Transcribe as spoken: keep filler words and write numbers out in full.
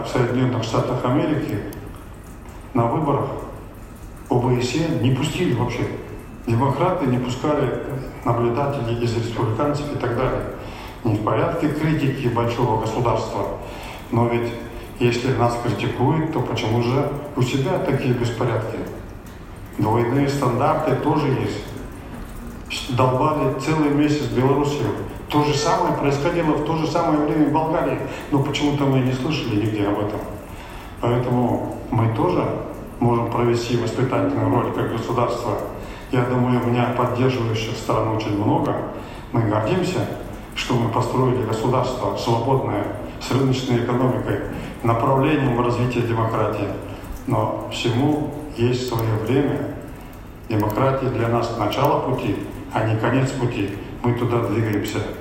В Соединенных Штатах Америки на выборах о бэ эс е не пустили вообще. Демократы не пускали наблюдателей из республиканцев и так далее. Не в порядке критики большого государства, но ведь если нас критикуют, то почему же у себя такие беспорядки? Двойные стандарты тоже есть. Долбали целый месяц Белоруссию. То же самое происходило в то же самое время в Болгарии, но почему-то мы не слышали нигде об этом. Поэтому мы тоже можем провести воспитательную роль как государство. Я думаю, у меня поддерживающих сторон очень много. Мы гордимся, что мы построили государство свободное, с рыночной экономикой, направлением развития демократии. Но всему есть свое время. Демократия для нас начало пути, а не конец пути. Мы туда двигаемся.